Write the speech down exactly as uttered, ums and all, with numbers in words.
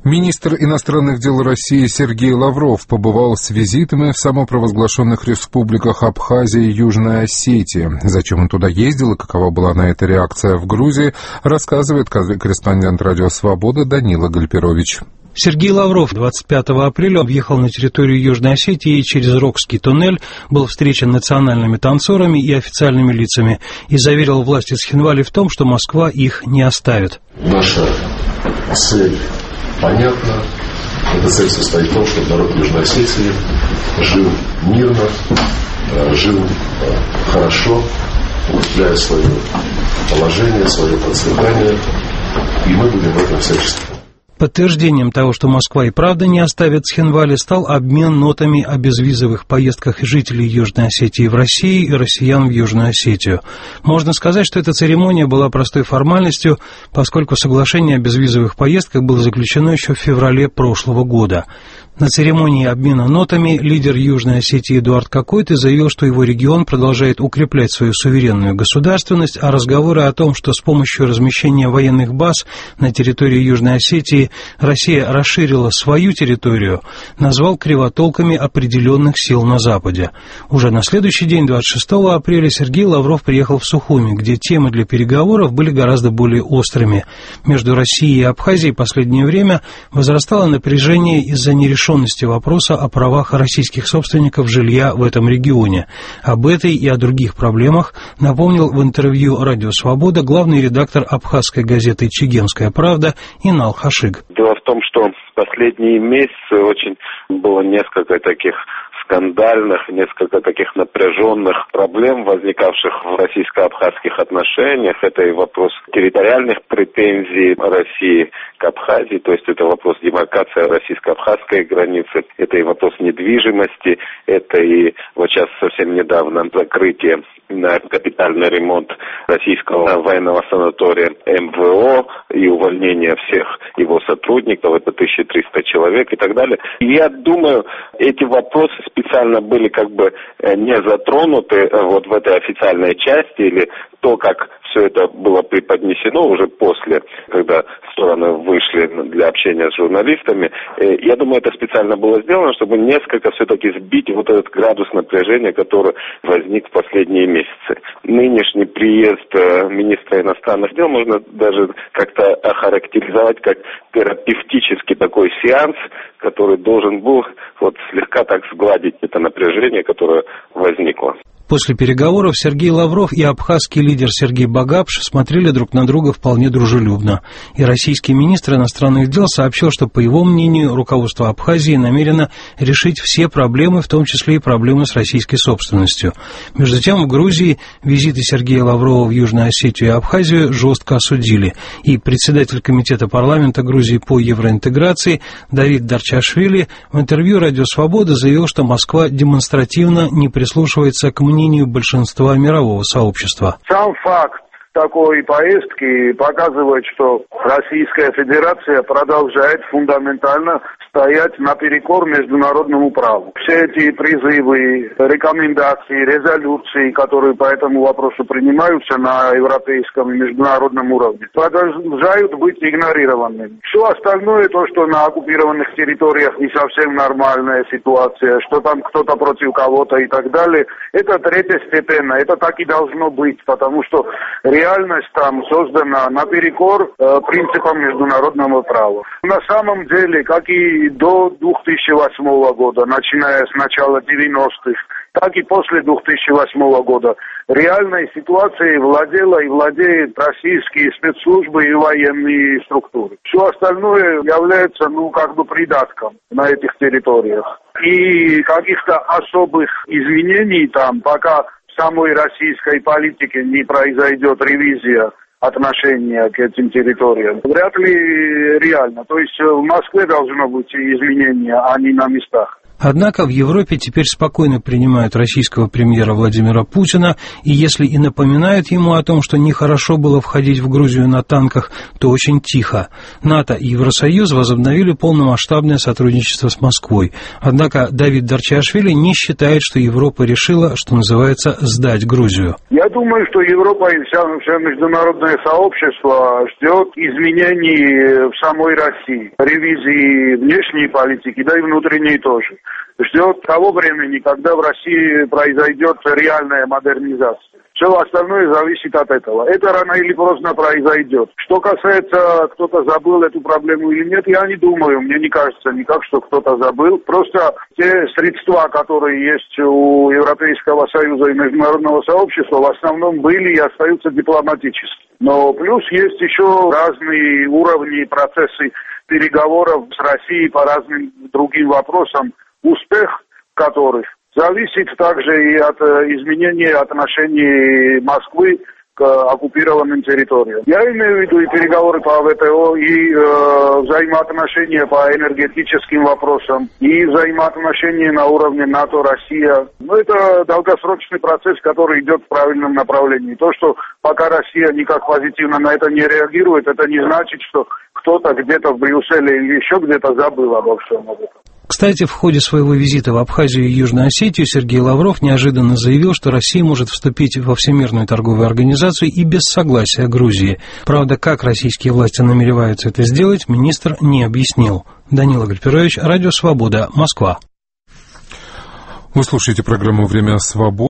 Министр иностранных дел России Сергей Лавров побывал с визитами в самопровозглашенных республиках Абхазия и Южная Осетия. Зачем он туда ездил и какова была на это реакция в Грузии, рассказывает корреспондент «Радио Свобода» Данила Гальперович. Сергей Лавров двадцать пятого апреля въехал на территорию Южной Осетии и через Рокский туннель был встречен национальными танцорами и официальными лицами и заверил власти Цхинвали в том, что Москва их не оставит. Наша цель понятна. Эта цель состоит в том, чтобы народ Южной Осетии жил мирно, жил хорошо, укрепляя свое положение, свое процветание, и мы будем в этом всячески. Подтверждением того, что Москва и правда не оставит Цхинвали, стал обмен нотами о безвизовых поездках жителей Южной Осетии в Россию и россиян в Южную Осетию. Можно сказать, что эта церемония была простой формальностью, поскольку соглашение о безвизовых поездках было заключено еще в феврале прошлого года. На церемонии обмена нотами лидер Южной Осетии Эдуард Кокойты заявил, что его регион продолжает укреплять свою суверенную государственность, а разговоры о том, что с помощью размещения военных баз на территории Южной Осетии Россия расширила свою территорию, назвал кривотолками определенных сил на Западе. Уже на следующий день, двадцать шестого апреля, Сергей Лавров приехал в Сухуми, где темы для переговоров были гораздо более острыми. Между Россией и Абхазией в последнее время возрастало напряжение из-за нерешенности вопроса о правах российских собственников жилья в этом регионе. Об этой и о других проблемах напомнил в интервью «Радио Свобода» главный редактор абхазской газеты «Чегемская правда» Инал Хашиг. Дело в том, что в последние месяцы очень было несколько таких скандальных, несколько таких напряженных проблем, возникавших в российско-абхазских отношениях. Это и вопрос территориальных претензий России к Абхазии, то есть это вопрос демаркации российско-абхазской границы, это и вопрос недвижимости, это и вот сейчас совсем недавно закрытие на капитальный ремонт российского военного санатория эм вэ о и увольнение всех его сотрудников, это тысяча триста человек и так далее. И я думаю, эти вопросы специально были как бы не затронуты вот в этой официальной части, или то, как все это было преподнесено уже после, когда стороны вышли для общения с журналистами. Я думаю, это специально было сделано, чтобы несколько все-таки сбить вот этот градус напряжения, который возник в последние месяцы. Нынешний приезд министра иностранных дел можно даже как-то охарактеризовать как терапевтический такой сеанс, который должен был вот слегка так сгладить это напряжение, которое возникло. После переговоров Сергей Лавров и абхазский лидер Сергей Багапш смотрели друг на друга вполне дружелюбно. И российский министр иностранных дел сообщил, что, по его мнению, руководство Абхазии намерено решить все проблемы, в том числе и проблемы с российской собственностью. Между тем, в Грузии визиты Сергея Лаврова в Южную Осетию и Абхазию жестко осудили. И председатель комитета парламента Грузии по евроинтеграции Давид Дарчашвили в интервью «Радио Свобода» заявил, что Москва демонстративно не прислушивается к мнению большинства мирового сообщества. Сам факт такой поездки показывает, что Российская Федерация продолжает фундаментально стоять наперекор международному праву. Все эти призывы, рекомендации, резолюции, которые по этому вопросу принимаются на европейском и международном уровне, продолжают быть игнорированы. Все остальное, то, что на оккупированных территориях не совсем нормальная ситуация, что там кто-то против кого-то и так далее, это третьестепенно, это так и должно быть, потому что реальность там создана наперекор э, принципам международного права. На самом деле, как и до две тысячи восьмого года, начиная с начала девяностых, так и после две тысячи восьмого года, реальной ситуацией владела и владеют российские спецслужбы и военные структуры. Все остальное является, ну, как бы придатком на этих территориях. И каких-то особых изменений там, пока в самой российской политике не произойдет ревизия отношения к этим территориям, вряд ли реально. То есть в Москве должно быть изменения, а не на местах. Однако в Европе теперь спокойно принимают российского премьера Владимира Путина, и если и напоминают ему о том, что нехорошо было входить в Грузию на танках, то очень тихо. НАТО и Евросоюз возобновили полномасштабное сотрудничество с Москвой. Однако Давид Дарчиашвили не считает, что Европа решила, что называется, сдать Грузию. Я думаю, что Европа и вся, вся международное сообщество ждет изменений в самой России, ревизии внешней политики, да и внутренней тоже. Ждет того времени, когда в России произойдет реальная модернизация. Все остальное зависит от этого. Это рано или поздно произойдет. Что касается, кто-то забыл эту проблему или нет, я не думаю, мне не кажется никак, что кто-то забыл. Просто те средства, которые есть у Европейского Союза и международного сообщества, в основном были и остаются дипломатическими. Но плюс есть еще разные уровни и процессы переговоров с Россией по разным другим вопросам, успех которых зависит также и от изменения отношений Москвы к оккупированным территориям. Я имею в виду и переговоры по ВТО, и э, взаимоотношения по энергетическим вопросам, и взаимоотношения на уровне НАТО-Россия. Но это долгосрочный процесс, который идет в правильном направлении. То, что пока Россия никак позитивно на это не реагирует, это не значит, что кто-то где-то в Брюсселе или еще где-то забыл обо всем об этом. Кстати, в ходе своего визита в Абхазию и Южную Осетию Сергей Лавров неожиданно заявил, что Россия может вступить во Всемирную торговую организацию и без согласия Грузии. Правда, как российские власти намереваются это сделать, министр не объяснил. Данила Гальперович, Радио Свобода, Москва. Вы слушаете программу «Время свободы».